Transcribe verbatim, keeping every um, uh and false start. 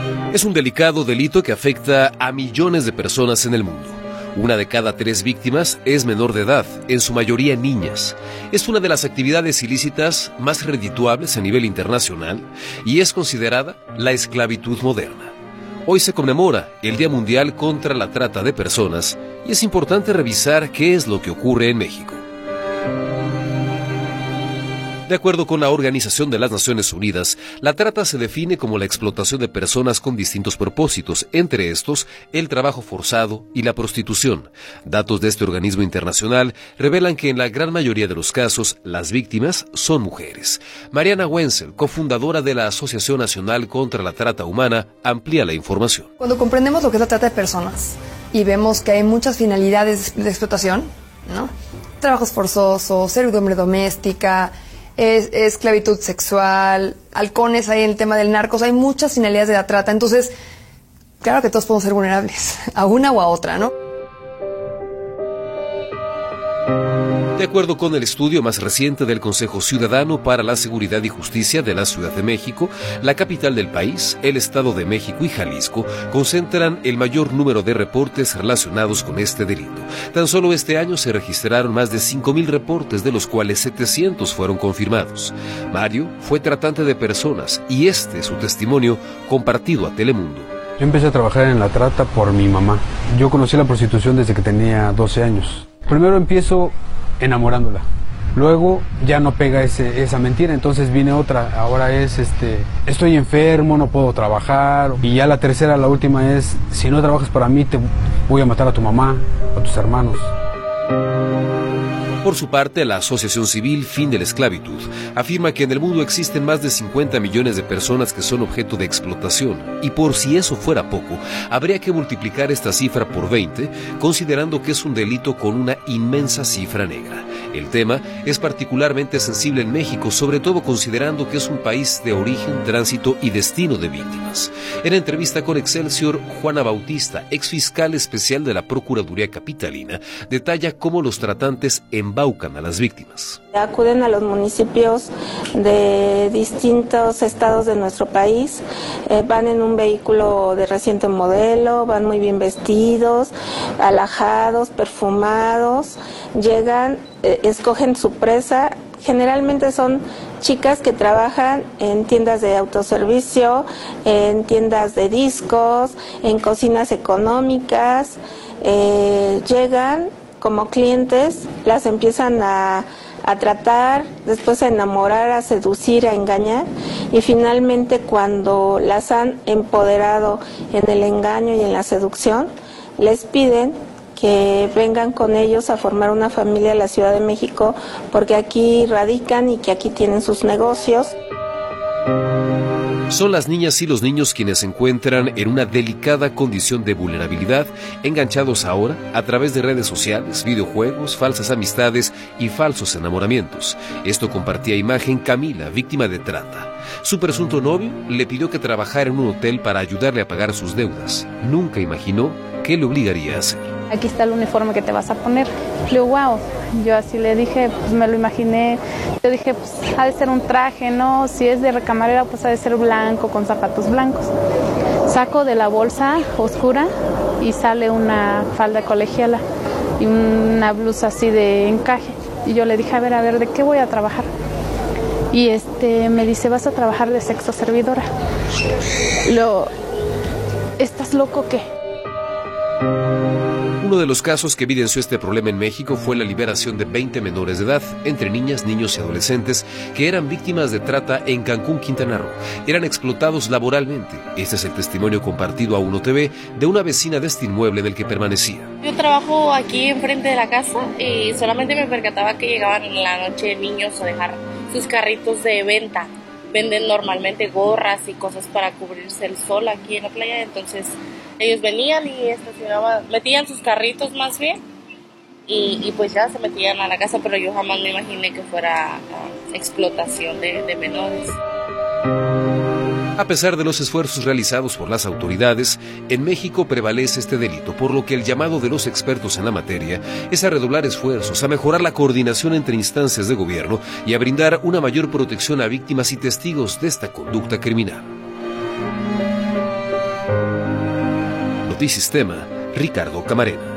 Es un delicado delito que afecta a millones de personas en el mundo. Una de cada tres víctimas es menor de edad, en su mayoría niñas. Es una de las actividades ilícitas más redituables a nivel internacional y es considerada la esclavitud moderna. Hoy se conmemora el Día Mundial contra la Trata de Personas y es importante revisar qué es lo que ocurre en México. De acuerdo con la Organización de las Naciones Unidas, la trata se define como la explotación de personas con distintos propósitos, entre estos el trabajo forzado y la prostitución. Datos de este organismo internacional revelan que en la gran mayoría de los casos las víctimas son mujeres. Mariana Wenzel, cofundadora de la Asociación Nacional contra la Trata Humana, amplía la información. Cuando comprendemos lo que es la trata de personas y vemos que hay muchas finalidades de explotación, ¿no? Trabajos forzosos, servidumbre doméstica, Es, esclavitud sexual, halcones, hay en el tema del narcos, hay muchas finalidades de la trata, entonces, claro que todos podemos ser vulnerables, a una o a otra, ¿no? De acuerdo con el estudio más reciente del Consejo Ciudadano para la Seguridad y Justicia de la Ciudad de México, la capital del país, el Estado de México y Jalisco concentran el mayor número de reportes relacionados con este delito. Tan solo este año se registraron más de cinco mil reportes, de los cuales setecientos fueron confirmados. Mario fue tratante de personas y este es su testimonio compartido a Telemundo. Yo empecé a trabajar en la trata por mi mamá. Yo conocí la prostitución desde que tenía doce años. Primero empiezo enamorándola. Luego ya no pega ese, esa mentira, entonces viene otra. Ahora es, este, estoy enfermo, no puedo trabajar. Y ya la tercera, la última es, si no trabajas para mí, te voy a matar a tu mamá, a tus hermanos. Por su parte, la Asociación Civil Fin de la Esclavitud afirma que en el mundo existen más de cincuenta millones de personas que son objeto de explotación, y por si eso fuera poco, habría que multiplicar esta cifra por veinte, considerando que es un delito con una inmensa cifra negra. El tema es particularmente sensible en México, sobre todo considerando que es un país de origen, tránsito y destino de víctimas. En entrevista con Excelsior, Juana Bautista, exfiscal especial de la Procuraduría Capitalina, detalla cómo los tratantes embaucan a las víctimas. Acuden a los municipios de distintos estados de nuestro país, eh, van en un vehículo de reciente modelo, van muy bien vestidos, alajados, perfumados, llegan, eh, escogen su presa. Generalmente son chicas que trabajan en tiendas de autoservicio, en tiendas de discos, en cocinas económicas, eh, llegan como clientes, las empiezan a, a tratar, después a enamorar, a seducir, a engañar, y finalmente cuando las han empoderado en el engaño y en la seducción, les piden que vengan con ellos a formar una familia en la Ciudad de México, porque aquí radican y que aquí tienen sus negocios. Son las niñas y los niños quienes se encuentran en una delicada condición de vulnerabilidad, enganchados ahora a través de redes sociales, videojuegos, falsas amistades y falsos enamoramientos. Esto compartía imagen Camila, víctima de trata. Su presunto novio le pidió que trabajara en un hotel para ayudarle a pagar sus deudas. Nunca imaginó qué le obligaría a hacer. Aquí está el uniforme que te vas a poner. Le digo, wow. Yo así le dije, pues me lo imaginé. Yo dije, pues ha de ser un traje, ¿no? Si es de recamarera, pues ha de ser blanco, con zapatos blancos. Saco de la bolsa oscura y sale una falda colegiala y una blusa así de encaje. Y yo le dije, a ver, a ver, ¿de qué voy a trabajar? Y este me dice, vas a trabajar de sexo servidora. Lo, ¿estás loco o qué? Uno de los casos que evidenció este problema en México fue la liberación de veinte menores de edad, entre niñas, niños y adolescentes, que eran víctimas de trata en Cancún, Quintana Roo. Eran explotados laboralmente. Este es el testimonio compartido a Uno T V de una vecina de este inmueble en el que permanecía. Yo trabajo aquí enfrente de la casa y solamente me percataba que llegaban en la noche niños a dejar sus carritos de venta. Venden normalmente gorras y cosas para cubrirse el sol aquí en la playa, entonces ellos venían y estacionaban, metían sus carritos más bien y, y pues ya se metían a la casa, pero yo jamás me imaginé que fuera uh, explotación de, de menores. A pesar de los esfuerzos realizados por las autoridades, en México prevalece este delito, por lo que el llamado de los expertos en la materia es a redoblar esfuerzos, a mejorar la coordinación entre instancias de gobierno y a brindar una mayor protección a víctimas y testigos de esta conducta criminal. Notisistema, Ricardo Camarena.